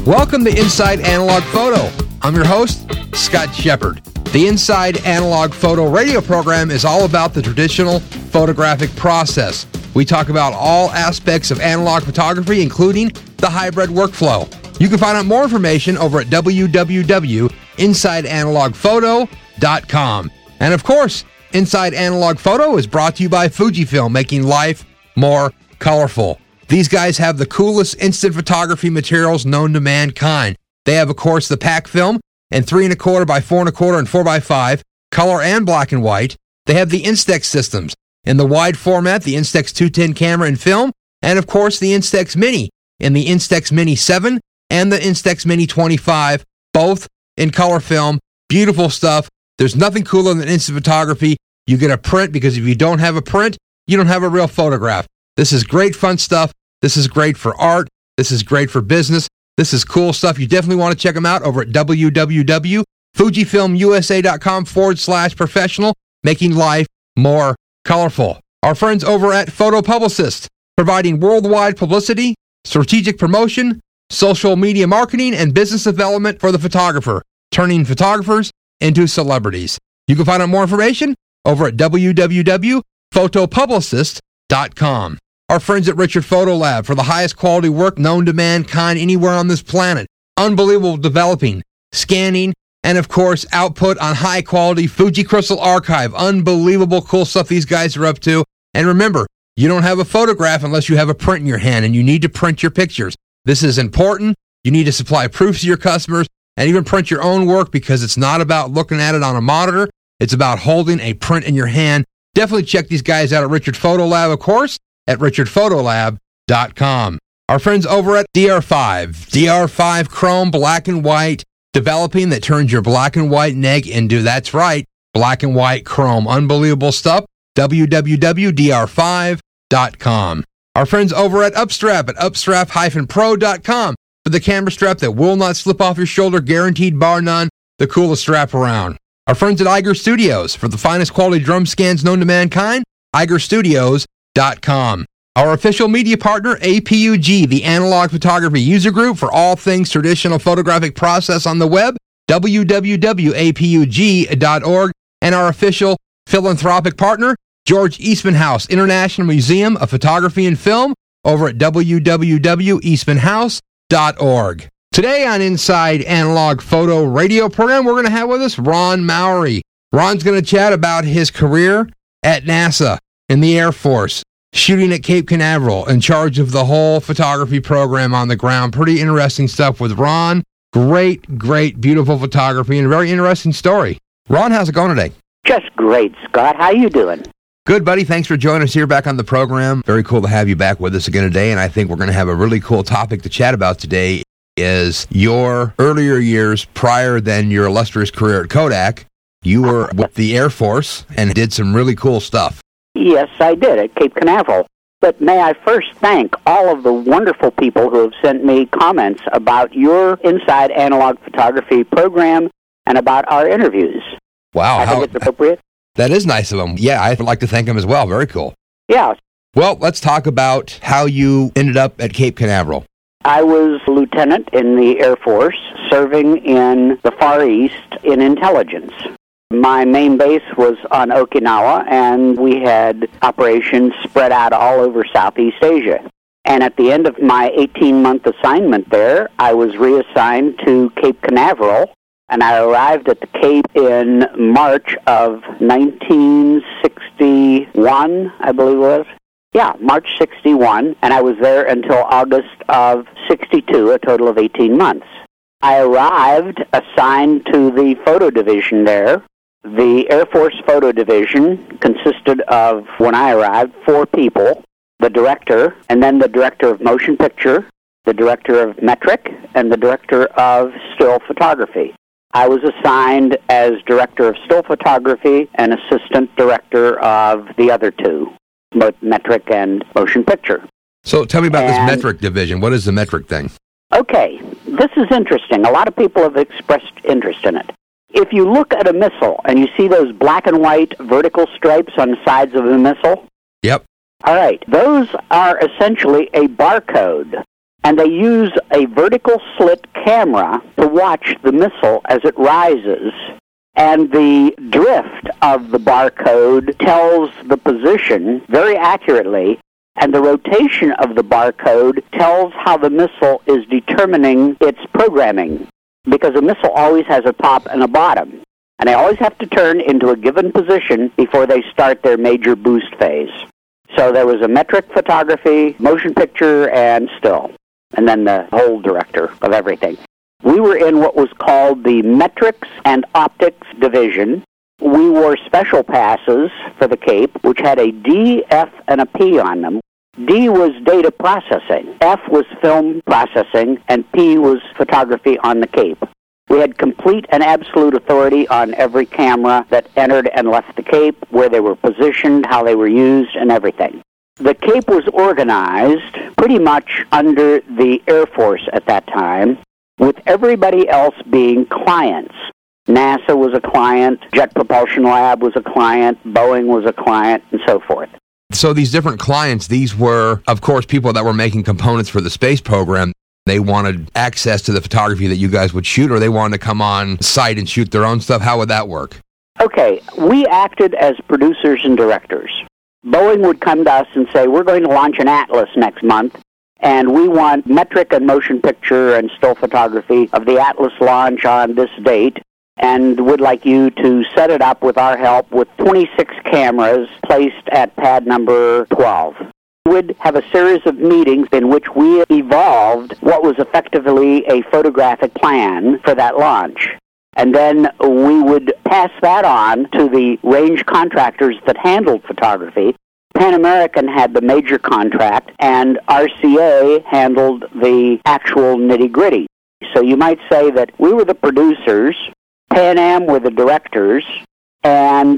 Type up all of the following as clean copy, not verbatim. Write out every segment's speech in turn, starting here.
Welcome to Inside Analog Photo. I'm your host, Scott Shepard. The Inside Analog Photo radio program is all about the traditional photographic process. We talk about all aspects of analog photography, including the hybrid workflow. You can find out more information over at www.insideanalogphoto.com. And of course, Inside Analog Photo is brought to you by Fujifilm, making life more colorful. These guys have the coolest instant photography materials known to mankind. They have, of course, the pack film in 3¼ by 4¼ and 4x5, color and black and white. They have the Instax systems in the wide format, the Instax 210 camera and film, and of course the Instax Mini in the Instax Mini 7 and the Instax Mini 25, both in color film. Beautiful stuff. There's nothing cooler than instant photography. You get a print, because if you don't have a print, you don't have a real photograph. This is great fun stuff. This is great for art. This is great for business. This is cool stuff. You definitely want to check them out over at www.fujifilmusa.com/professional, making life more colorful. Our friends over at Photo Publicist, providing worldwide publicity, strategic promotion, social media marketing, and business development for the photographer, turning photographers into celebrities. You can find out more information over at www.photopublicist.com. Our friends at Richard Photo Lab, for the highest quality work known to mankind anywhere on this planet. Unbelievable developing, scanning, and of course, output on high quality Fuji Crystal Archive. Unbelievable cool stuff these guys are up to. And remember, you don't have a photograph unless you have a print in your hand, and you need to print your pictures. This is important. You need to supply proofs to your customers and even print your own work, because it's not about looking at it on a monitor. It's about holding a print in your hand. Definitely check these guys out at Richard Photo Lab, of course, at richardphotolab.com. Our friends over at DR5 Chrome Black and White, developing that turns your black and white neg into, that's right, black and white chrome. Unbelievable stuff. www.dr5.com. Our friends over at Upstrap upstrap-pro.com for the camera strap that will not slip off your shoulder, guaranteed bar none, the coolest strap around. Our friends at Eiger Studios, for the finest quality drum scans known to mankind, eigerstudios.com. Our official media partner, APUG, the Analog Photography User Group, for all things traditional photographic process on the web, www.apug.org. And our official philanthropic partner, George Eastman House International Museum of Photography and Film, over at www.eastmanhouse.org. Today on Inside Analog Photo radio program, we're going to have with us Ron Mowry. Ron's going to chat about his career at NASA, in the Air Force, shooting at Cape Canaveral, in charge of the whole photography program on the ground. Pretty interesting stuff with Ron. Great, beautiful photography, and a very interesting story. Ron, how's it going today? Just great, Scott. How you doing? Good, buddy. Thanks for joining us here back on the program. Very cool to have you back with us again today, and I think we're going to have a really cool topic to chat about today, is your earlier years prior than your illustrious career at Kodak. You were with the Air Force and did some really cool stuff. Yes, I did, at Cape Canaveral. But may I first thank all of the wonderful people who have sent me comments about your Inside Analog Photography program and about our interviews. Wow. I think it's appropriate. That is nice of them. Yeah, I'd like to thank them as well. Very cool. Yeah. Well, let's talk about how you ended up at Cape Canaveral. I was a lieutenant in the Air Force, serving in the Far East in intelligence. My main base was on Okinawa, and we had operations spread out all over Southeast Asia. And at the end of my 18-month assignment there, I was reassigned to Cape Canaveral, and I arrived at the Cape in March of 1961, I believe it was. Yeah, March 61, and I was there until August of 62, a total of 18 months. I arrived assigned to the photo division there. The Air Force Photo Division consisted of, when I arrived, 4 people, the director, and then the director of motion picture, the director of metric, and the director of still photography. I was assigned as director of still photography and assistant director of the other 2, both metric and motion picture. So tell me about this metric division. What is the metric thing? Okay, this is interesting. A lot of people have expressed interest in it. If you look at a missile and you see those black and white vertical stripes on the sides of a missile. Yep. All right. Those are essentially a barcode. And they use a vertical slit camera to watch the missile as it rises. And the drift of the barcode tells the position very accurately, and the rotation of the barcode tells how the missile is determining its programming, because a missile always has a top and a bottom, and they always have to turn into a given position before they start their major boost phase. So there was a metric photography, motion picture, and still, and then the whole director of everything. We were in what was called the Metrics and Optics Division. We wore special passes for the Cape, which had a D, F, and a P on them. D was data processing, F was film processing, and P was photography on the Cape. We had complete and absolute authority on every camera that entered and left the Cape, where they were positioned, how they were used, and everything. The Cape was organized pretty much under the Air Force at that time, with everybody else being clients. NASA was a client, Jet Propulsion Lab was a client, Boeing was a client, and so forth. So these different clients, these were, of course, people that were making components for the space program. They wanted access to the photography that you guys would shoot, or they wanted to come on site and shoot their own stuff. How would that work? Okay, we acted as producers and directors. Boeing would come to us and say, we're going to launch an Atlas next month, and we want metric and motion picture and still photography of the Atlas launch on this date, and would like you to set it up with our help with 26 cameras placed at pad number 12. We'd have a series of meetings in which we evolved what was effectively a photographic plan for that launch. And then we would pass that on to the range contractors that handled photography. Pan American had the major contract, and RCA handled the actual nitty-gritty. So you might say that we were the producers, Pan Am were the directors, and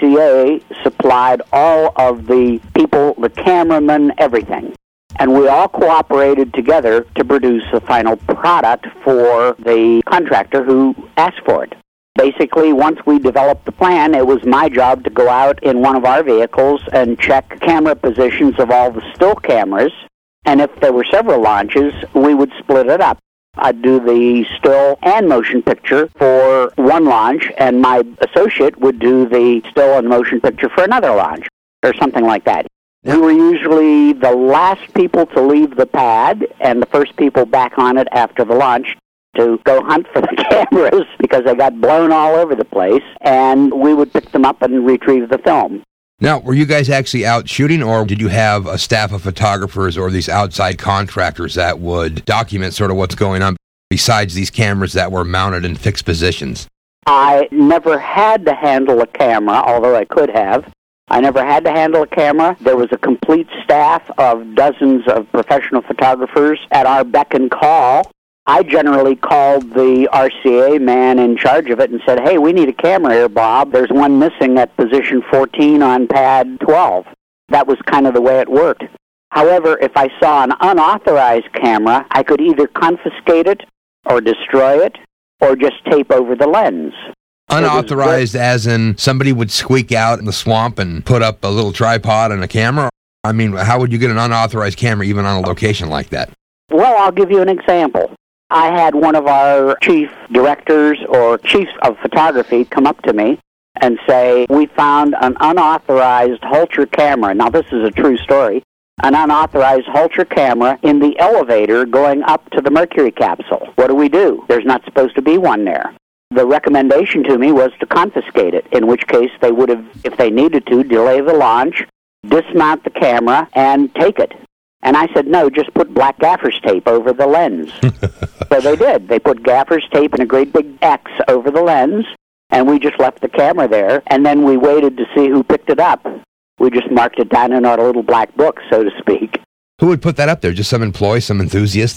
RCA supplied all of the people, the cameramen, everything. And we all cooperated together to produce a final product for the contractor who asked for it. Basically, once we developed the plan, it was my job to go out in one of our vehicles and check camera positions of all the still cameras. And if there were several launches, we would split it up. I'd do the still and motion picture for one launch, and my associate would do the still and motion picture for another launch, or something like that. We were usually the last people to leave the pad and the first people back on it after the launch to go hunt for the cameras because they got blown all over the place, and we would pick them up and retrieve the film. Now, were you guys actually out shooting, or did you have a staff of photographers or these outside contractors that would document sort of what's going on besides these cameras that were mounted in fixed positions? I never had to handle a camera, although I could have. I never had to handle a camera. There was a complete staff of dozens of professional photographers at our beck and call. I generally called the RCA man in charge of it and said, hey, we need a camera here, Bob. There's one missing at position 14 on pad 12. That was kind of the way it worked. However, if I saw an unauthorized camera, I could either confiscate it or destroy it or just tape over the lens. Unauthorized as in somebody would squeak out in the swamp and put up a little tripod and a camera? I mean, how would you get an unauthorized camera even on a location like that? Well, I'll give you an example. I had one of our chief directors or chiefs of photography come up to me and say, we found an unauthorized Holter camera. Now, this is a true story. An unauthorized Holter camera in the elevator going up to the Mercury capsule. What do? There's not supposed to be one there. The recommendation to me was to confiscate it, in which case they would have, if they needed to, delay the launch, dismount the camera, and take it. And I said, no, just put black gaffer's tape over the lens. So they did. They put gaffer's tape and a great big X over the lens, and we just left the camera there, and then we waited to see who picked it up. We just marked it down in our little black book, so to speak. Who would put that up there? Just some employee, some enthusiast?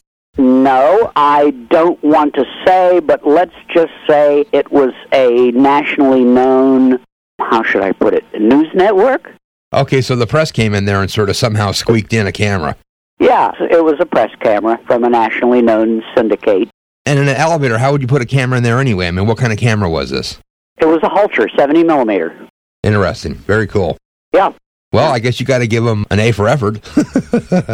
No, I don't want to say, but let's just say it was a nationally known, how should I put it, news network? Okay, so the press came in there and sort of somehow squeaked in a camera. Yeah, it was a press camera from a nationally known syndicate. And in an elevator, how would you put a camera in there anyway? I mean, what kind of camera was this? It was a Holter, 70 millimeter. Interesting. Very cool. Yeah. Well, I guess you got to give them an A for effort.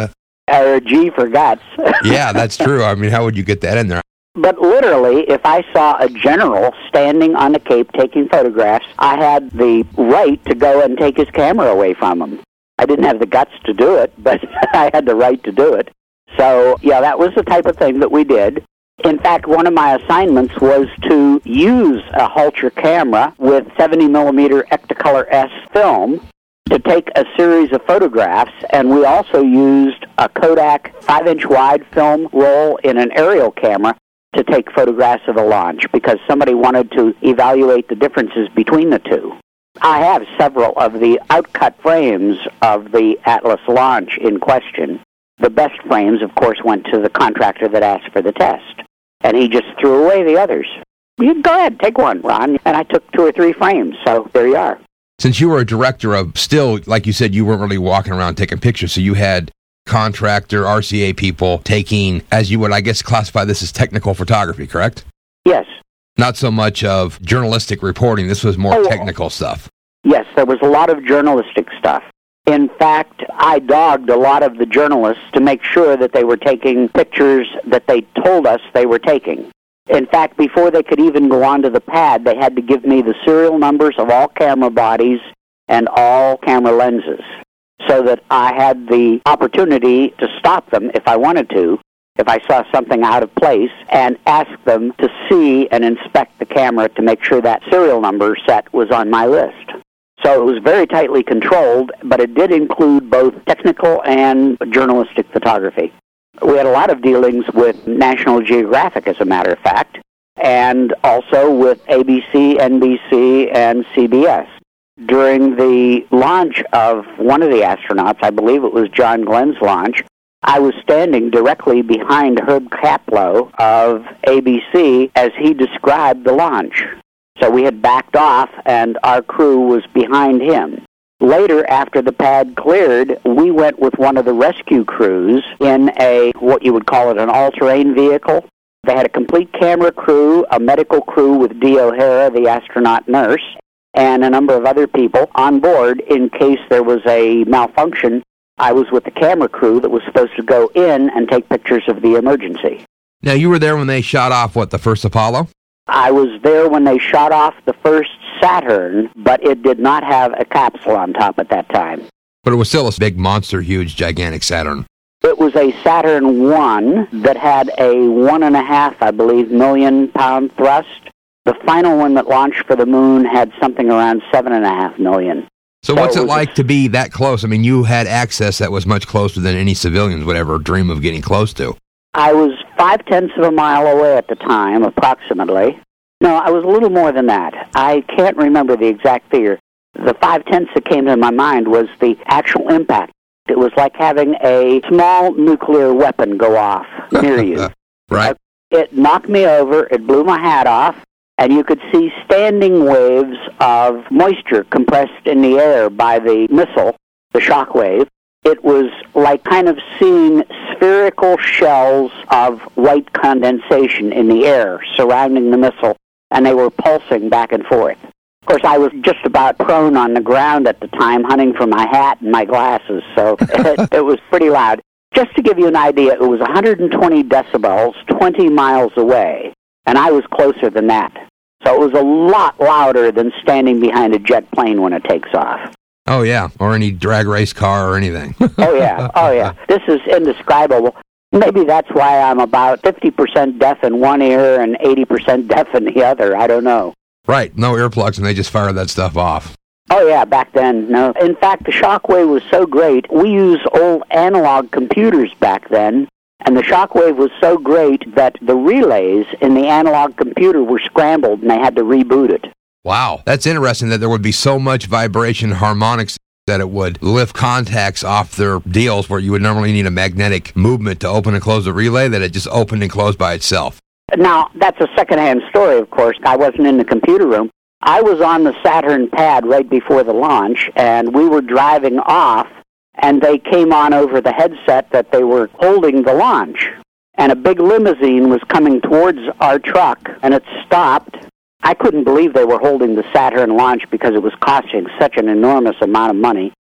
Or G for guts. Yeah, that's true. I mean, how would you get that in there? But literally, if I saw a general standing on the Cape taking photographs, I had the right to go and take his camera away from him. I didn't have the guts to do it, but I had the right to do it. So, yeah, that was the type of thing that we did. In fact, one of my assignments was to use a Hulcher camera with 70mm Ectacolor S film to take a series of photographs, and we also used a Kodak 5-inch wide film roll in an aerial camera to take photographs of the launch because somebody wanted to evaluate the differences between the two. I have several of the outcut frames of the Atlas launch in question. The best frames, of course, went to the contractor that asked for the test, and he just threw away the others. You go ahead, take one, Ron. And I took 2 or 3 frames, so there you are. Since you were a director of still, like you said, you weren't really walking around taking pictures, so you had contractor, RCA people taking, as you would, I guess, classify this as technical photography, correct? Yes. Not so much of journalistic reporting. This was more technical stuff. Yes, there was a lot of journalistic stuff. In fact, I dogged a lot of the journalists to make sure that they were taking pictures that they told us they were taking. In fact, before they could even go onto the pad, they had to give me the serial numbers of all camera bodies and all camera lenses so that I had the opportunity to stop them if I wanted to, if I saw something out of place, and ask them to see and inspect the camera to make sure that serial number set was on my list. So it was very tightly controlled, but it did include both technical and journalistic photography. We had a lot of dealings with National Geographic, as a matter of fact, and also with ABC, NBC, and CBS. During the launch of one of the astronauts, I believe it was John Glenn's launch, I was standing directly behind Herb Kaplow of ABC as he described the launch. So we had backed off, and our crew was behind him. Later, after the pad cleared, we went with one of the rescue crews in what you would call it, an all-terrain vehicle. They had a complete camera crew, a medical crew with Dee O'Hara, the astronaut nurse, and a number of other people on board in case there was a malfunction. I was with the camera crew that was supposed to go in and take pictures of the emergency. Now, you were there when they shot off, the first Apollo? I was there when they shot off the first Saturn, but it did not have a capsule on top at that time. But it was still a big monster, huge, gigantic Saturn. It was a Saturn I that had a 1.5, I believe, million-pound thrust. The final one that launched for the moon had something around 7.5 million. So what's it like to be that close? I mean, you had access that was much closer than any civilians would ever dream of getting close to. I was 0.5 of a mile away at the time, approximately. No, I was a little more than that. I can't remember the exact figure. The 0.5 that came to my mind was the actual impact. It was like having a small nuclear weapon go off near you. Right. It knocked me over, it blew my hat off, and you could see standing waves of moisture compressed in the air by the missile, the shock wave. It was like kind of seeing spherical shells of white condensation in the air surrounding the missile, and they were pulsing back and forth. Of course, I was just about prone on the ground at the time, hunting for my hat and my glasses, so it was pretty loud. Just to give you an idea, it was 120 decibels, 20 miles away, and I was closer than that. So it was a lot louder than standing behind a jet plane when it takes off. Oh, yeah, or any drag race car or anything. Oh, yeah. This is indescribable. Maybe that's why I'm about 50% deaf in one ear and 80% deaf in the other. I don't know. Right, no earplugs, and they just fire that stuff off. Oh, yeah, back then, no. In fact, the shockwave was so great, we used old analog computers back then, and the shockwave was so great that the relays in the analog computer were scrambled, and they had to reboot it. Wow, that's interesting that there would be so much vibration harmonics that it would lift contacts off their deals where you would normally need a magnetic movement to open and close the relay, that it just opened and closed by itself. Now, that's a secondhand story, of course. I wasn't in the computer room. I was on the Saturn pad right before the launch, and we were driving off, and they came on over the headset that they were holding the launch. And a big limousine was coming towards our truck, and it stopped. I couldn't believe they were holding the Saturn launch because it was costing such an enormous amount of money.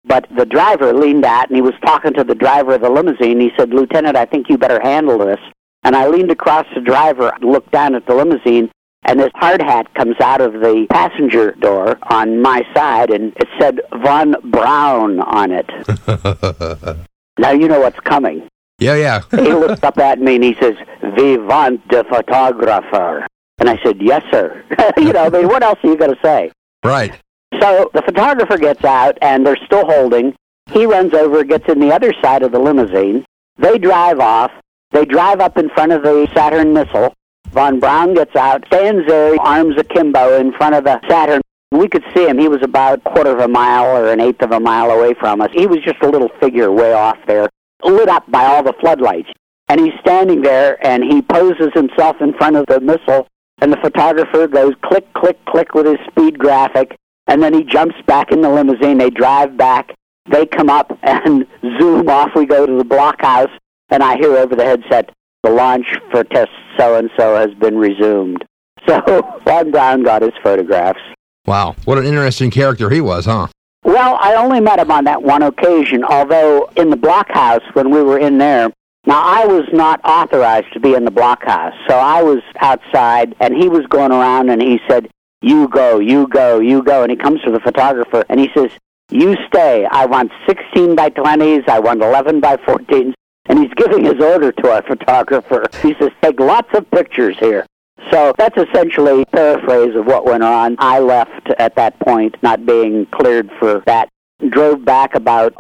But the driver leaned out, and he was talking to the driver of the limousine. He said, "Lieutenant, I think you better handle this." And I leaned across the driver, looked down at the limousine, and this hard hat comes out of the passenger door on my side, and it said Von Braun on it. Now you know what's coming. Yeah. He looked up at me, and he says, "We want the photographer." And I said, "Yes, sir." What else are you going to say? Right. So the photographer gets out, and they're still holding. He runs over, gets in the other side of the limousine. They drive off. They drive up in front of the Saturn missile. Von Braun gets out, stands there, arms akimbo in front of the Saturn. We could see him. He was about a quarter of a mile or an eighth of a mile away from us. He was just a little figure way off there, lit up by all the floodlights. And he's standing there, and he poses himself in front of the missile, and the photographer goes click, click, click with his speed graphic, and then he jumps back in the limousine. They drive back. They come up and zoom off. We go to the blockhouse, and I hear over the headset, "The launch for test so-and-so has been resumed." So Von Braun got his photographs. Wow, what an interesting character he was, huh? Well, I only met him on that one occasion, although in the blockhouse when we were in there, now I was not authorized to be in the blockhouse, so I was outside, and he was going around, and he said, "You go, you go, you go," and he comes to the photographer, and he says, "You stay. I want 16 by 20s, I want 11 by 14s, and he's giving his order to our photographer. He says, "Take lots of pictures here." So that's essentially a paraphrase of what went on. I left at that point, not being cleared for that. Drove back about,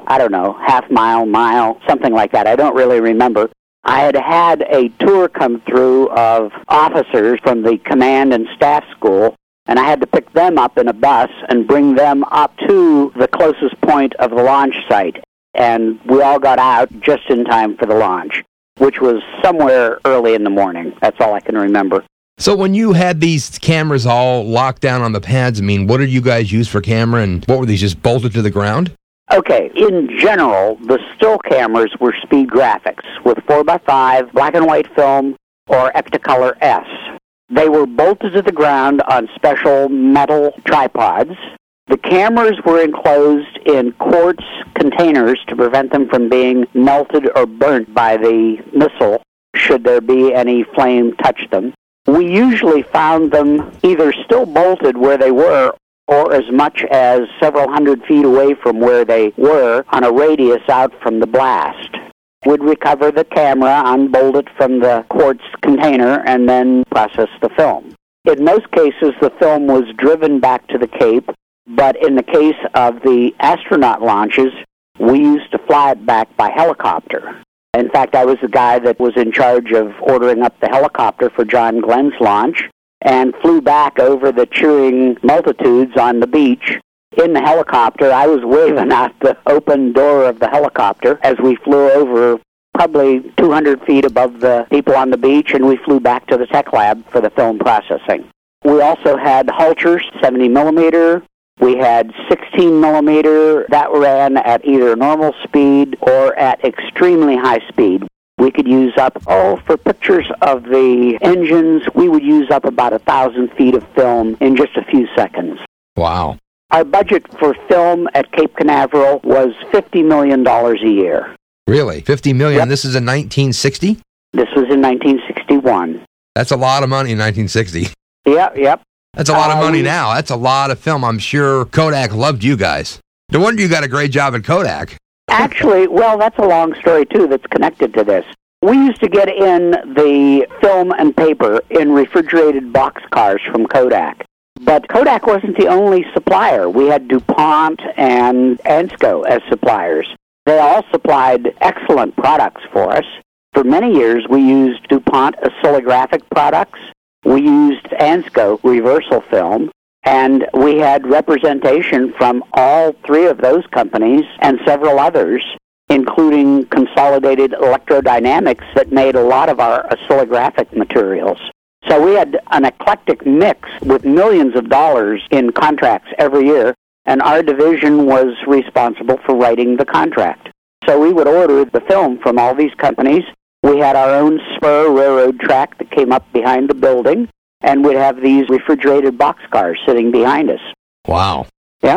half mile, something like that. I don't really remember. I had a tour come through of officers from the command and staff school, and I had to pick them up in a bus and bring them up to the closest point of the launch site. And we all got out just in time for the launch, which was somewhere early in the morning. That's all I can remember. So when you had these cameras all locked down on the pads, what did you guys use for camera, and what were these, just bolted to the ground? Okay, in general, the still cameras were speed graphics with 4x5, black and white film, or Ectacolor S. They were bolted to the ground on special metal tripods. The cameras were enclosed in quartz containers to prevent them from being melted or burnt by the missile, should there be any flame touch them. We usually found them either still bolted where they were or as much as several hundred feet away from where they were on a radius out from the blast. We'd recover the camera, unbolt it from the quartz container, and then process the film. In most cases, the film was driven back to the Cape, but in the case of the astronaut launches, we used to fly it back by helicopter. In fact, I was the guy that was in charge of ordering up the helicopter for John Glenn's launch and flew back over the cheering multitudes on the beach. In the helicopter, I was waving out the open door of the helicopter as we flew over probably 200 feet above the people on the beach, and we flew back to the tech lab for the film processing. We also had Hulters, 70 millimeter. We had 16 millimeter that ran at either normal speed or at extremely high speed. We could use up, for pictures of the engines, we would use up about 1,000 feet of film in just a few seconds. Wow. Our budget for film at Cape Canaveral was $50 million a year. Really? $50 million? Yep. This is in 1960? This was in 1961. That's a lot of money in 1960. Yep. That's a lot of money now. That's a lot of film. I'm sure Kodak loved you guys. No wonder you got a great job at Kodak. Actually, that's a long story, too, that's connected to this. We used to get in the film and paper in refrigerated boxcars from Kodak. But Kodak wasn't the only supplier. We had DuPont and ANSCO as suppliers. They all supplied excellent products for us. For many years, we used DuPont oscillographic products. We used ANSCO reversal film, and we had representation from all three of those companies and several others, including Consolidated Electrodynamics that made a lot of our oscillographic materials. So we had an eclectic mix with millions of dollars in contracts every year, and our division was responsible for writing the contract. So we would order the film from all these companies. We had our own spur railroad track that came up behind the building, and we'd have these refrigerated boxcars sitting behind us. Wow. Yeah.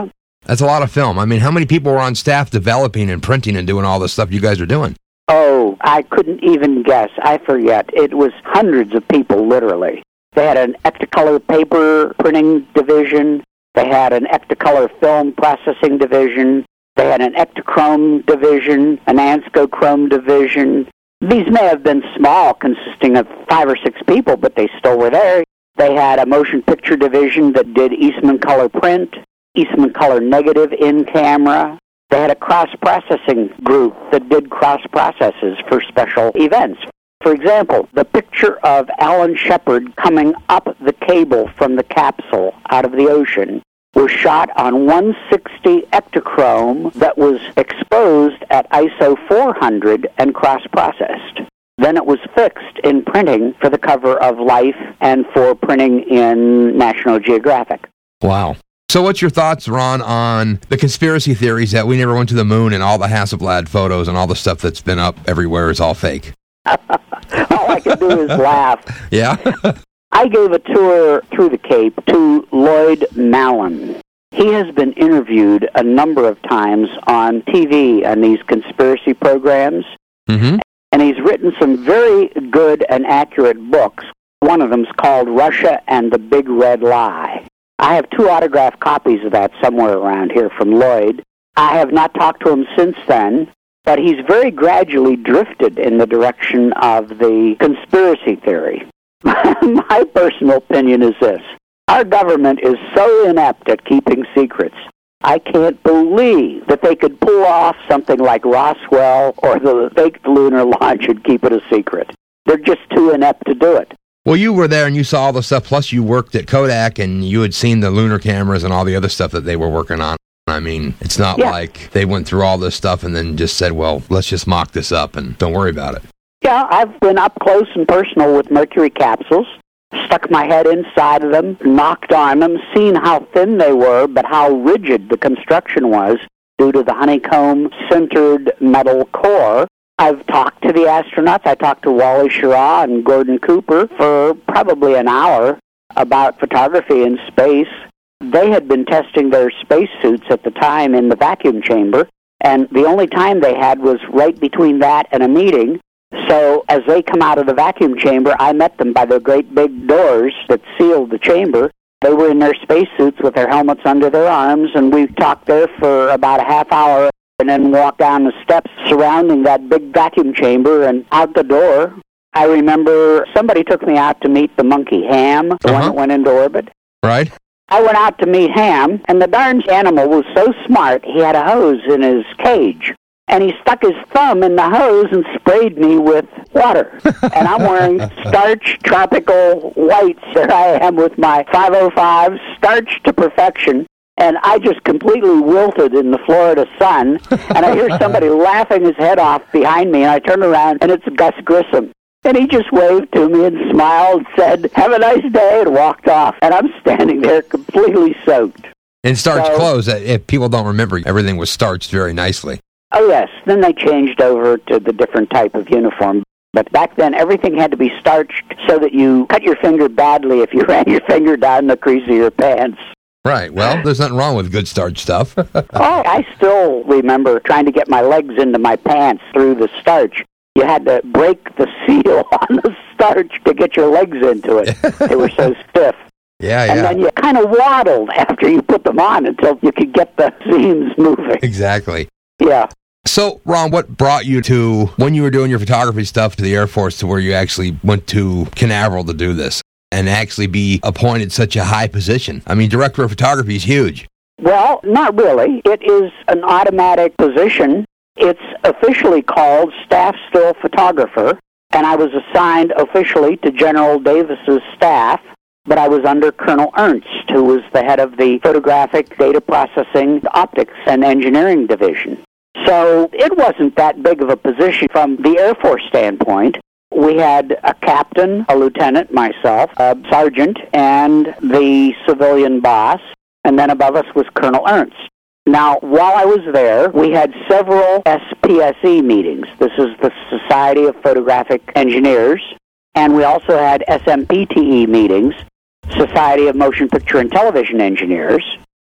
That's a lot of film. I mean, how many people were on staff developing and printing and doing all the stuff you guys are doing? Oh, I couldn't even guess. I forget. It was hundreds of people, literally. They had an Ectacolor paper printing division. They had an Ectacolor film processing division. They had an Ektachrome division, an Anscochrome division. These may have been small, consisting of 5 or 6 people, but they still were there. They had a motion picture division that did Eastman Color print, Eastman Color negative in camera. They had a cross-processing group that did cross-processes for special events. For example, the picture of Alan Shepard coming up the cable from the capsule out of the ocean was shot on 160 Ektachrome that was exposed at ISO 400 and cross-processed. Then it was fixed in printing for the cover of Life and for printing in National Geographic. Wow. So what's your thoughts, Ron, on the conspiracy theories that we never went to the moon and all the Hasselblad photos and all the stuff that's been up everywhere is all fake? All I can do is laugh. Yeah? I gave a tour through the Cape to Lloyd Mallon. He has been interviewed a number of times on TV on these conspiracy programs, and he's written some very good and accurate books. One of them's called Russia and the Big Red Lie. I have 2 autographed copies of that somewhere around here from Lloyd. I have not talked to him since then, but he's very gradually drifted in the direction of the conspiracy theory. My personal opinion is this. Our government is so inept at keeping secrets. I can't believe that they could pull off something like Roswell or the fake lunar launch and keep it a secret. They're just too inept to do it. Well, you were there and you saw all the stuff, plus you worked at Kodak and you had seen the lunar cameras and all the other stuff that they were working on. I mean, it's not like they went through all this stuff and then just said, well, let's just mock this up and don't worry about it. Yeah, I've been up close and personal with Mercury capsules, stuck my head inside of them, knocked on them, seen how thin they were, but how rigid the construction was due to the honeycomb-centered metal core. I've talked to the astronauts. I talked to Wally Schirra and Gordon Cooper for probably an hour about photography in space. They had been testing their spacesuits at the time in the vacuum chamber, and the only time they had was right between that and a meeting. So as they come out of the vacuum chamber, I met them by the great big doors that sealed the chamber. They were in their spacesuits with their helmets under their arms, and we talked there for about a half hour and then walked down the steps surrounding that big vacuum chamber and out the door. I remember somebody took me out to meet the monkey, Ham, the one that went into orbit. Right. I went out to meet Ham, and the darn animal was so smart, he had a hose in his cage. And he stuck his thumb in the hose and sprayed me with water. And I'm wearing starch tropical whites. There I am with my 505, starched to perfection. And I just completely wilted in the Florida sun. And I hear somebody laughing his head off behind me. And I turn around, and it's Gus Grissom. And he just waved to me and smiled, said, "Have a nice day," and walked off. And I'm standing there completely soaked. In starched clothes, if people don't remember, everything was starched very nicely. Oh, yes. Then they changed over to the different type of uniform. But back then, everything had to be starched so that you cut your finger badly if you ran your finger down the crease of your pants. Right. Well, there's nothing wrong with good starch stuff. I still remember trying to get my legs into my pants through the starch. You had to break the seal on the starch to get your legs into it. They were so stiff. And then you kind of waddled after you put them on until you could get the seams moving. Exactly. Yeah. So, Ron, what brought you to, when you were doing your photography stuff, to the Air Force, to where you actually went to Canaveral to do this and actually be appointed such a high position? I mean, director of photography is huge. Well, not really. It is an automatic position. It's officially called Staff Still Photographer, and I was assigned officially to General Davis's staff, but I was under Colonel Ernst, who was the head of the Photographic Data Processing, Optics, and Engineering Division. So it wasn't that big of a position from the Air Force standpoint. We had a captain, a lieutenant, myself, a sergeant, and the civilian boss, and then above us was Colonel Ernst. Now, while I was there, we had several SPSE meetings. This is the Society of Photographic Engineers, and we also had SMPTE meetings, Society of Motion Picture and Television Engineers.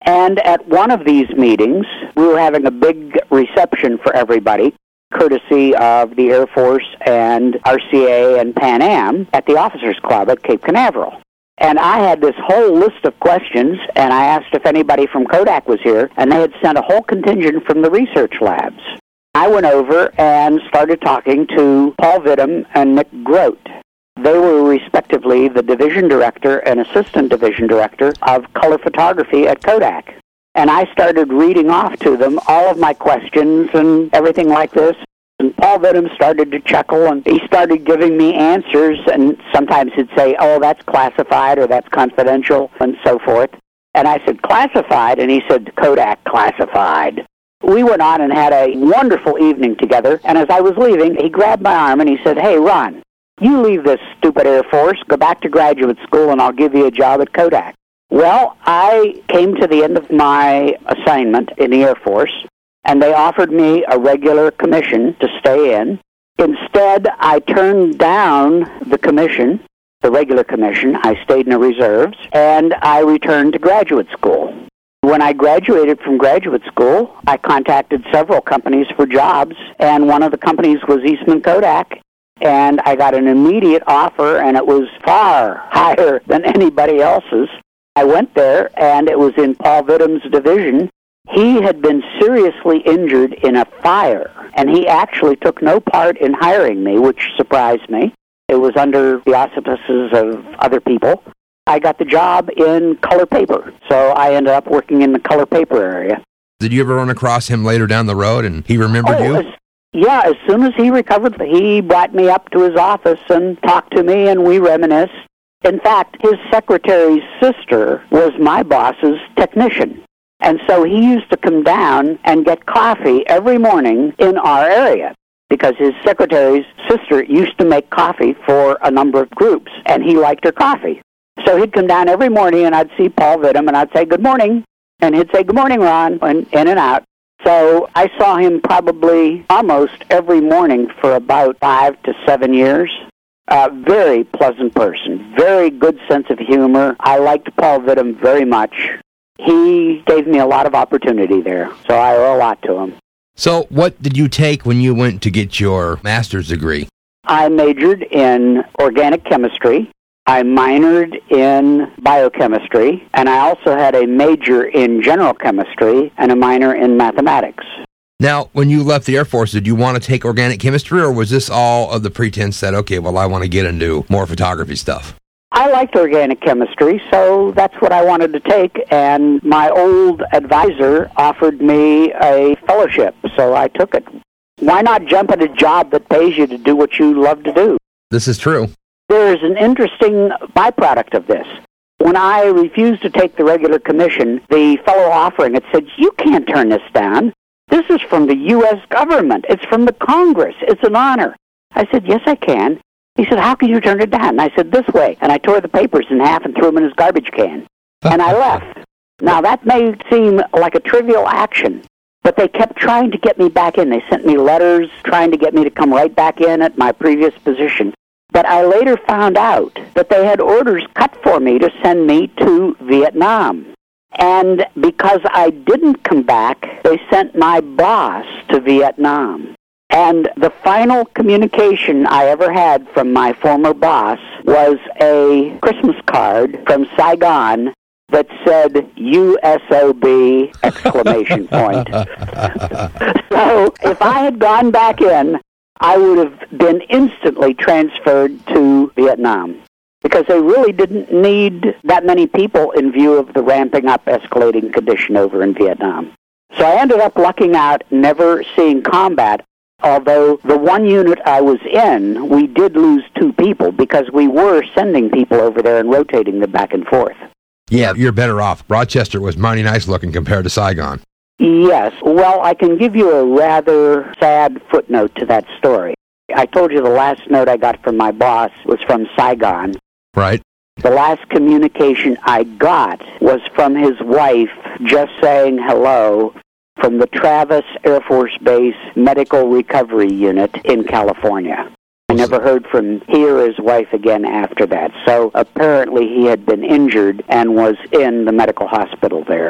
And at one of these meetings, we were having a big reception for everybody, courtesy of the Air Force and RCA and Pan Am at the Officers Club at Cape Canaveral. And I had this whole list of questions, and I asked if anybody from Kodak was here, and they had sent a whole contingent from the research labs. I went over and started talking to Paul Vittum and Nick Grote. They were respectively the division director and assistant division director of color photography at Kodak. And I started reading off to them all of my questions and everything like this. And Paul Vittum started to chuckle, and he started giving me answers, and sometimes he'd say, oh, that's classified or that's confidential, and so forth. And I said, classified? And he said, Kodak classified. We went on and had a wonderful evening together, and as I was leaving, he grabbed my arm and he said, hey, Ron, you leave this stupid Air Force, go back to graduate school, and I'll give you a job at Kodak. Well, I came to the end of my assignment in the Air Force, and they offered me a regular commission to stay in. Instead, I turned down the commission, the regular commission. I stayed in the reserves, and I returned to graduate school. When I graduated from graduate school, I contacted several companies for jobs, and one of the companies was Eastman Kodak, and I got an immediate offer, and it was far higher than anybody else's. I went there, and it was in Paul Vittum's division. He had been seriously injured in a fire, and he actually took no part in hiring me, which surprised me. It was under the auspices of other people. I got the job in color paper, so I ended up working in the color paper area. Did you ever run across him later down the road, and he remembered you? Yeah, as soon as he recovered, he brought me up to his office and talked to me, and we reminisced. In fact, his secretary's sister was my boss's technician. And so he used to come down and get coffee every morning in our area because his secretary's sister used to make coffee for a number of groups, and he liked her coffee. So he'd come down every morning, and I'd see Paul Vittum, and I'd say, good morning. And he'd say, good morning, Ron, and in and out. So I saw him probably almost every morning for about 5 to 7 years. Very pleasant person, very good sense of humor. I liked Paul Vittum very much. He gave me a lot of opportunity there, so I owe a lot to him. So what did you take when you went to get your master's degree? I majored in organic chemistry. I minored in biochemistry, and I also had a major in general chemistry and a minor in mathematics. Now, when you left the Air Force, did you want to take organic chemistry, or was this all of the pretense that, okay, well, I want to get into more photography stuff? I liked organic chemistry, so that's what I wanted to take, and my old advisor offered me a fellowship, so I took it. Why not jump at a job that pays you to do what you love to do? This is true. There is an interesting byproduct of this. When I refused to take the regular commission, the fellow offering it said, you can't turn this down. This is from the U.S. government. It's from the Congress. It's an honor. I said, yes, I can. He said, how can you turn it down? And I said, this way. And I tore the papers in half and threw them in his garbage can. And I left. Now, that may seem like a trivial action, but they kept trying to get me back in. They sent me letters trying to get me to come right back in at my previous position. But I later found out that they had orders cut for me to send me to Vietnam. And because I didn't come back, they sent my boss to Vietnam. And the final communication I ever had from my former boss was a Christmas card from Saigon that said USOB exclamation point. So if I had gone back in, I would have been instantly transferred to Vietnam, because they really didn't need that many people in view of the ramping up, escalating condition over in Vietnam. So I ended up lucking out, never seeing combat, although the one unit I was in, we did lose 2 people because we were sending people over there and rotating them back and forth. Yeah, you're better off. Rochester was mighty nice looking compared to Saigon. Yes. Well, I can give you a rather sad footnote to that story. I told you the last note I got from my boss was from Saigon. Right. The last communication I got was from his wife just saying hello from the Travis Air Force Base Medical Recovery Unit in California. I never heard from he or his wife again after that. So apparently he had been injured and was in the medical hospital there.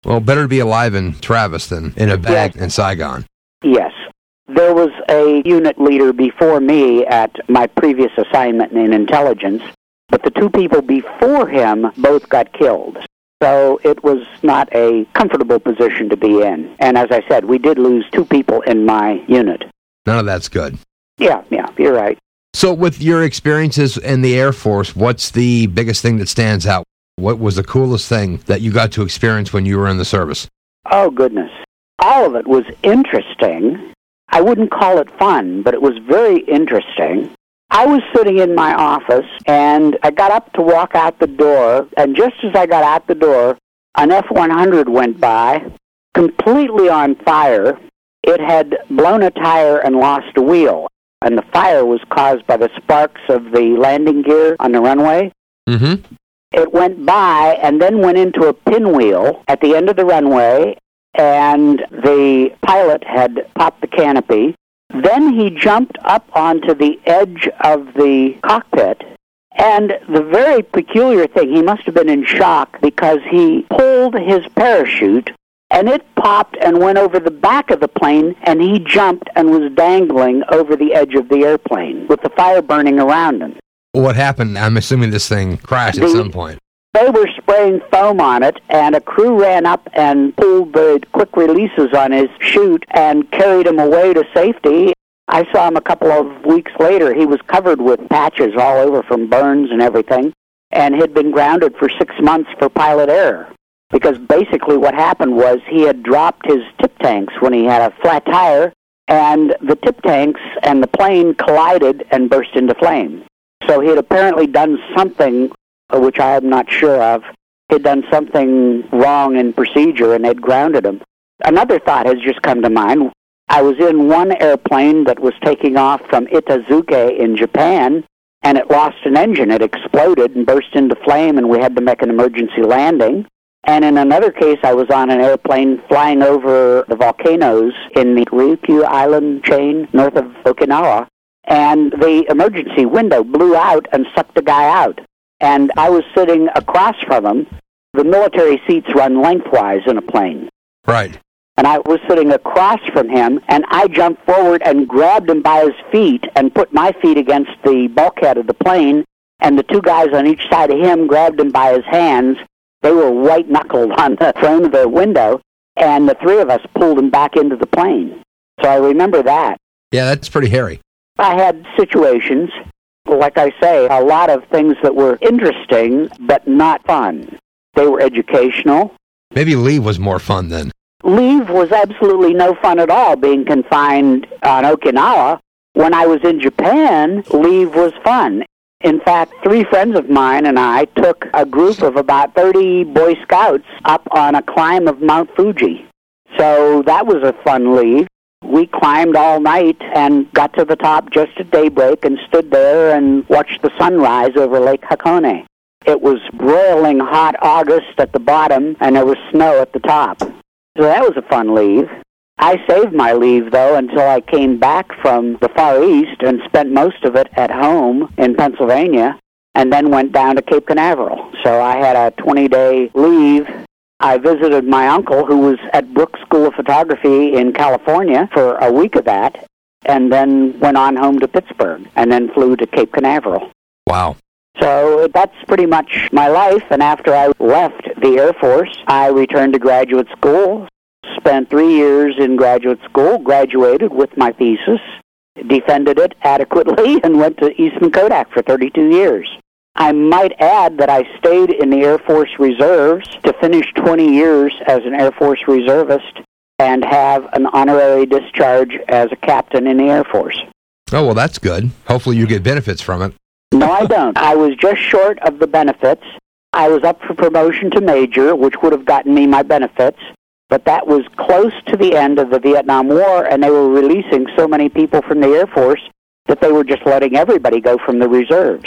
Well, better to be alive in Travis than in a bag in Saigon. Yes. There was a unit leader before me at my previous assignment in intelligence, but the two people before him both got killed. So it was not a comfortable position to be in. And as I said, we did lose 2 people in my unit. None of that's good. Yeah, you're right. So with your experiences in the Air Force, what's the biggest thing that stands out? What was the coolest thing that you got to experience when you were in the service? Oh, goodness. All of it was interesting. I wouldn't call it fun, but it was very interesting. I was sitting in my office, and I got up to walk out the door, and just as I got out the door, an F-100 went by, completely on fire. It had blown a tire and lost a wheel, and the fire was caused by the sparks of the landing gear on the runway. Mm-hmm. It went by and then went into a pinwheel at the end of the runway, and the pilot had popped the canopy. Then he jumped up onto the edge of the cockpit, and the very peculiar thing, he must have been in shock because he pulled his parachute, and it popped and went over the back of the plane, and he jumped and was dangling over the edge of the airplane with the fire burning around him. What happened? I'm assuming this thing crashed at some point. They were spraying foam on it, and a crew ran up and pulled the quick releases on his chute and carried him away to safety. I saw him a couple of weeks later. He was covered with patches all over from burns and everything, and had been grounded for 6 months for pilot error. Because basically what happened was he had dropped his tip tanks when he had a flat tire, and the tip tanks and the plane collided and burst into flame. So he had apparently done something, which I am not sure of. He had done something wrong in procedure, and they'd grounded him. Another thought has just come to mind. I was in one airplane that was taking off from Itazuke in Japan, and it lost an engine. It exploded and burst into flame, and we had to make an emergency landing. And in another case, I was on an airplane flying over the volcanoes in the Ryukyu Island chain north of Okinawa, and the emergency window blew out and sucked a guy out. And I was sitting across from him. The military seats run lengthwise in a plane. Right. And I was sitting across from him, and I jumped forward and grabbed him by his feet and put my feet against the bulkhead of the plane, and the 2 guys on each side of him grabbed him by his hands. They were white-knuckled on the frame of the window, and the 3 of us pulled him back into the plane. So I remember that. Yeah, that's pretty hairy. I had situations, like I say, a lot of things that were interesting, but not fun. They were educational. Maybe leave was more fun then. Leave was absolutely no fun at all, being confined on Okinawa. When I was in Japan, leave was fun. In fact, 3 friends of mine and I took a group of about 30 Boy Scouts up on a climb of Mount Fuji. So that was a fun leave. We climbed all night and got to the top just at daybreak and stood there and watched the sunrise over Lake Hakone. It was broiling hot August at the bottom, and there was snow at the top. So that was a fun leave. I saved my leave, though, until I came back from the Far East and spent most of it at home in Pennsylvania, and then went down to Cape Canaveral. So I had a 20-day leave. I visited my uncle, who was at Brooks School of Photography in California, for a week of that, and then went on home to Pittsburgh, and then flew to Cape Canaveral. Wow. So that's pretty much my life, and after I left the Air Force, I returned to graduate school, spent 3 years in graduate school, graduated with my thesis, defended it adequately, and went to Eastman Kodak for 32 years. I might add that I stayed in the Air Force Reserves to finish 20 years as an Air Force reservist and have an honorary discharge as a captain in the Air Force. Oh, well, that's good. Hopefully you get benefits from it. No, I don't. I was just short of the benefits. I was up for promotion to major, which would have gotten me my benefits, but that was close to the end of the Vietnam War, and they were releasing so many people from the Air Force that they were just letting everybody go from the reserves.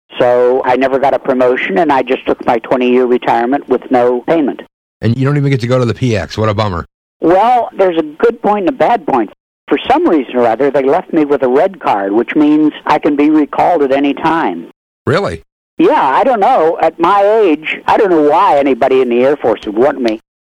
So I never got a promotion, and I just took my 20-year retirement with no payment. And you don't even get to go to the PX. What a bummer. Well, there's a good point and a bad point. For some reason or other, they left me with a red card, which means I can be recalled at any time. Really? Yeah, I don't know. At my age, I don't know why anybody in the Air Force would want me.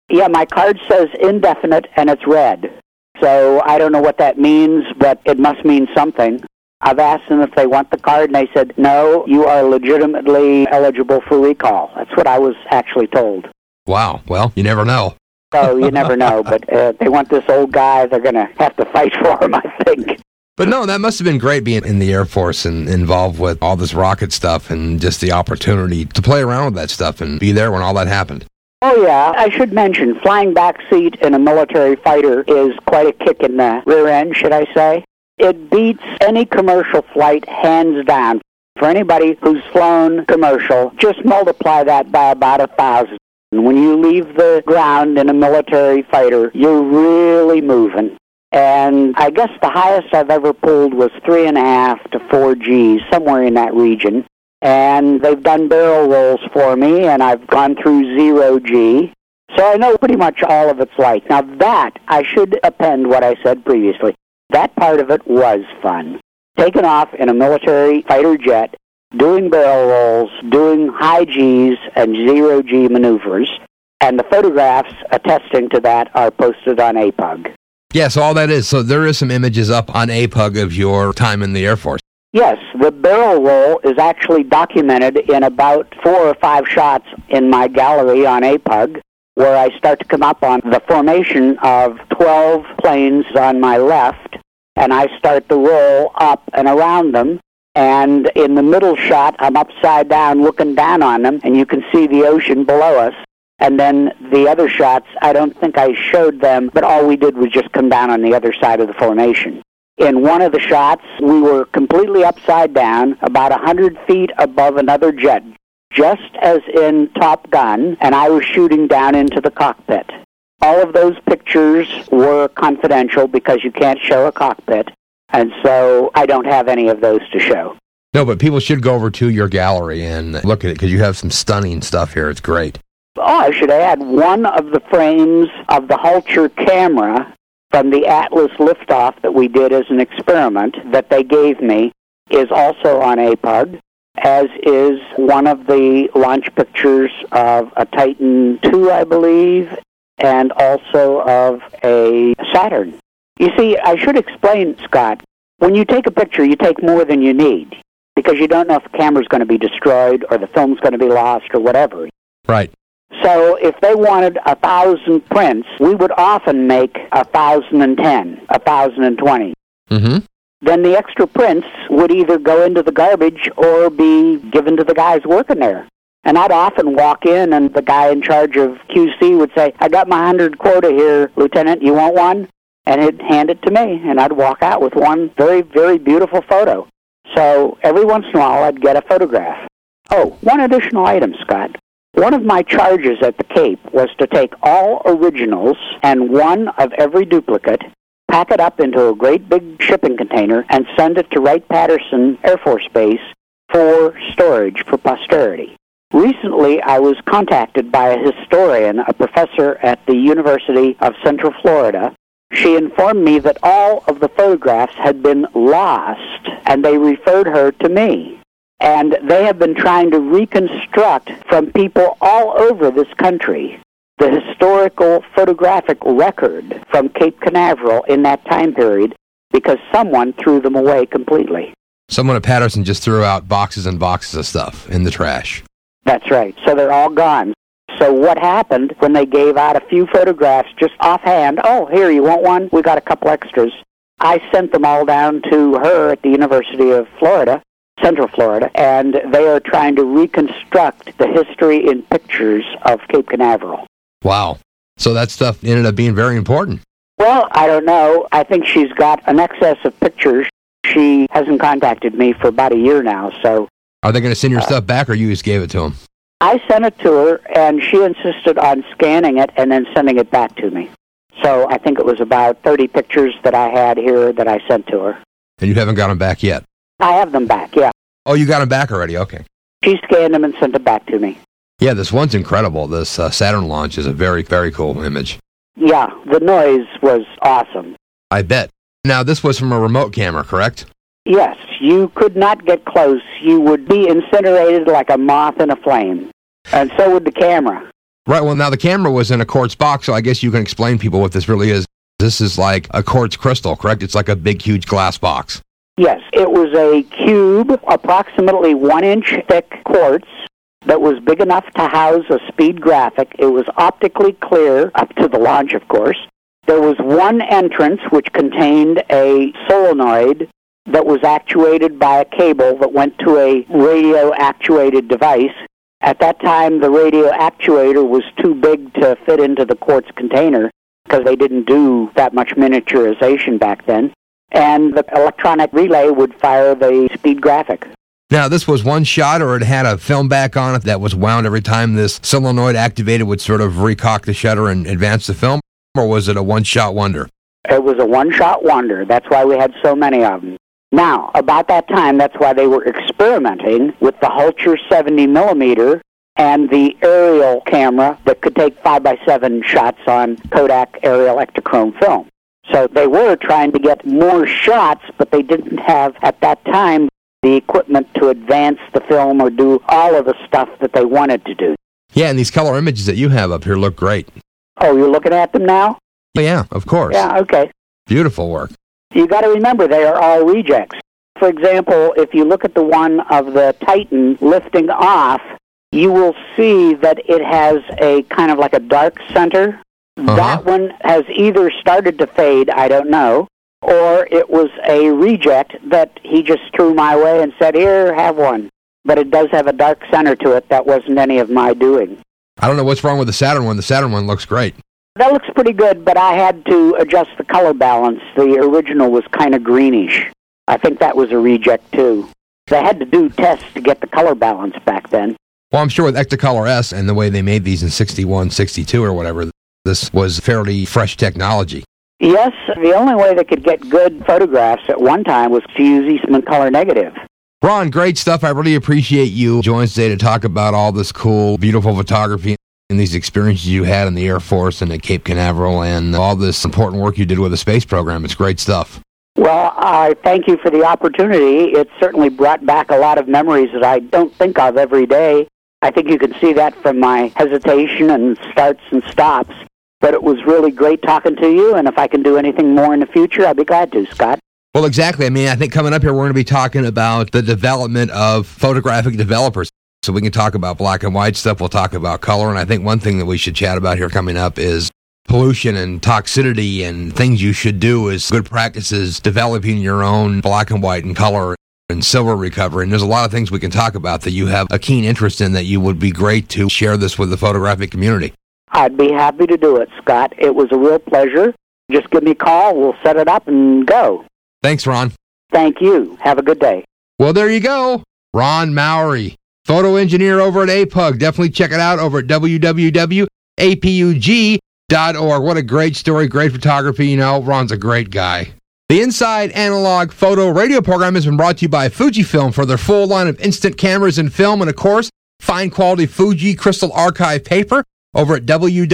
Yeah, my card says indefinite, and it's red. So I don't know what that means, but it must mean something. I've asked them if they want the card, and they said, no, you are legitimately eligible for recall. That's what I was actually told. Wow. Well, you never know. So you never know, but they want this old guy. They're going to have to fight for him, I think. But no, that must have been great being in the Air Force and involved with all this rocket stuff and just the opportunity to play around with that stuff and be there when all that happened. Oh, yeah. I should mention, flying back seat in a military fighter is quite a kick in the rear end, should I say. It beats any commercial flight hands down. For anybody who's flown commercial, just multiply that by about 1,000. When you leave the ground in a military fighter, you're really moving. And I guess the highest I've ever pulled was 3.5 to 4 Gs, somewhere in that region. And they've done barrel rolls for me, and I've gone through 0 G. So I know pretty much all of its like. Now that, I should append what I said previously. That part of it was fun. Taking off in a military fighter jet, doing barrel rolls, doing high Gs and 0 G maneuvers, and the photographs attesting to that are posted on APUG. Yeah, so all that is, so there is some images up on APUG of your time in the Air Force. Yes, the barrel roll is actually documented in about 4 or 5 shots in my gallery on APUG, where I start to come up on the formation of 12 planes on my left, and I start to roll up and around them. And in the middle shot, I'm upside down looking down on them, and you can see the ocean below us. And then the other shots, I don't think I showed them, but all we did was just come down on the other side of the formation. In one of the shots, we were completely upside down, about 100 feet above another jet, just as in Top Gun, and I was shooting down into the cockpit. All of those pictures were confidential because you can't show a cockpit, and so I don't have any of those to show. No, but people should go over to your gallery and look at it because you have some stunning stuff here. It's great. Oh, I should add, one of the frames of the Hulcher camera from the Atlas liftoff that we did as an experiment that they gave me is also on APUG, as is one of the launch pictures of a Titan II, I believe, and also of a Saturn. You see, I should explain, Scott, when you take a picture, you take more than you need, because you don't know if the camera's going to be destroyed or the film's going to be lost or whatever. Right. So if they wanted 1,000 prints, we would often make 1,010, 1,020. Mm-hmm. Then the extra prints would either go into the garbage or be given to the guys working there. And I'd often walk in, and the guy in charge of QC would say, I got my 100 quota here, Lieutenant, you want one? And he'd hand it to me, and I'd walk out with one very, very beautiful photo. So every once in a while, I'd get a photograph. Oh, one additional item, Scott. One of my charges at the Cape was to take all originals and one of every duplicate, pack it up into a great big shipping container, and send it to Wright-Patterson Air Force Base for storage for posterity. Recently, I was contacted by a historian, a professor at the University of Central Florida. She informed me that all of the photographs had been lost, and they referred her to me. And they have been trying to reconstruct from people all over this country the historical photographic record from Cape Canaveral in that time period because someone threw them away completely. Someone at Patterson just threw out boxes and boxes of stuff in the trash. That's right. So they're all gone. So what happened when they gave out a few photographs just offhand? Oh, here, you want one? We got a couple extras. I sent them all down to her at the University of Florida, Central Florida, and they are trying to reconstruct the history in pictures of Cape Canaveral. Wow. So that stuff ended up being very important. Well, I don't know. I think she's got an excess of pictures. She hasn't contacted me for about a year now, so... Are they going to send your stuff back, or you just gave it to them? I sent it to her, and she insisted on scanning it and then sending it back to me. So I think it was about 30 pictures that I had here that I sent to her. And you haven't got them back yet? I have them back, yeah. Oh, you got them back already? Okay. She scanned them and sent it back to me. Yeah, this one's incredible. This Saturn launch is a very, very cool image. Yeah, the noise was awesome. I bet. Now, this was from a remote camera, correct? Yes, you could not get close. You would be incinerated like a moth in a flame. And so would the camera. Right, well, now the camera was in a quartz box, so I guess you can explain people what this really is. This is like a quartz crystal, correct? It's like a big, huge glass box. Yes, it was a cube, approximately 1-inch thick quartz that was big enough to house a speed graphic. It was optically clear, up to the launch, of course. There was one entrance which contained a solenoid that was actuated by a cable that went to a radio-actuated device. At that time, the radio actuator was too big to fit into the quartz container because they didn't do that much miniaturization back then. And the electronic relay would fire the speed graphic. Now, this was one shot, or it had a film back on it that was wound every time this solenoid activated would sort of recock the shutter and advance the film, or was it a one-shot wonder? It was a one-shot wonder. That's why we had so many of them. Now, about that time, that's why they were experimenting with the Hulcher 70mm and the aerial camera that could take 5x7 shots on Kodak aerial Ektachrome film. So they were trying to get more shots, but they didn't have, at that time, the equipment to advance the film or do all of the stuff that they wanted to do. Yeah, and these color images that you have up here look great. Oh, you're looking at them now? Oh, yeah, of course. Yeah, okay. Beautiful work. You got to remember, they are all rejects. For example, if you look at the one of the Titan lifting off, you will see that it has a kind of like a dark center. That one has either started to fade, I don't know, or it was a reject that he just threw my way and said, here, have one. But it does have a dark center to it. That wasn't any of my doing. I don't know what's wrong with the Saturn one. The Saturn one looks great. That looks pretty good, but I had to adjust the color balance. The original was kind of greenish. I think that was a reject, too. They had to do tests to get the color balance back then. Well, I'm sure with Ektacolor S and the way they made these in 61, 62 or whatever, this was fairly fresh technology. Yes, the only way they could get good photographs at one time was to use Eastman Color Negative. Ron, great stuff. I really appreciate you joining us today to talk about all this cool, beautiful photography and these experiences you had in the Air Force and at Cape Canaveral and all this important work you did with the space program. It's great stuff. Well, I thank you for the opportunity. It certainly brought back a lot of memories that I don't think of every day. I think you can see that from my hesitation and starts and stops. But it was really great talking to you, and if I can do anything more in the future, I'll be glad to, Scott. Well, exactly. I mean, I think coming up here, we're going to be talking about the development of photographic developers. So we can talk about black and white stuff. We'll talk about color. And I think one thing that we should chat about here coming up is pollution and toxicity and things you should do as good practices, developing your own black and white and color and silver recovery. And there's a lot of things we can talk about that you have a keen interest in that you would be great to share this with the photographic community. I'd be happy to do it, Scott. It was a real pleasure. Just give me a call. We'll set it up and go. Thanks, Ron. Thank you. Have a good day. Well, there you go. Ron Mowry, photo engineer over at APUG. Definitely check it out over at www.apug.org. What a great story, great photography. You know, Ron's a great guy. The Inside Analog Photo Radio program has been brought to you by Fujifilm for their full line of instant cameras and film, and of course, fine quality Fuji Crystal Archive paper over at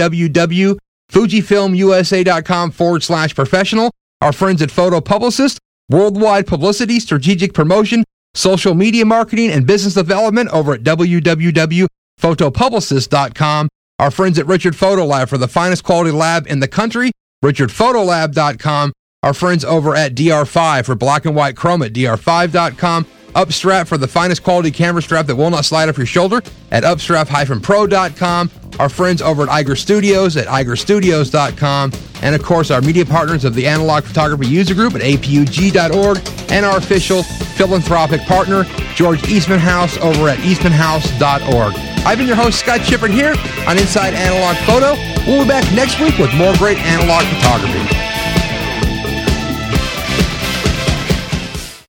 www.fujifilmusa.com/professional. Our friends at Photo Publicist, worldwide publicity, strategic promotion, social media marketing, and business development over at www.photopublicist.com. Our friends at Richard Photo Lab for the finest quality lab in the country, richardphotolab.com. Our friends over at DR5 for black and white chrome at dr5.com. Upstrap for the finest quality camera strap that will not slide off your shoulder at upstrap-pro.com. Our friends over at Iger Studios at igerstudios.com. And of course, our media partners of the Analog Photography User Group at apug.org. And our official philanthropic partner, George Eastman House over at eastmanhouse.org. I've been your host, Scott Shippard, here on Inside Analog Photo. We'll be back next week with more great analog photography.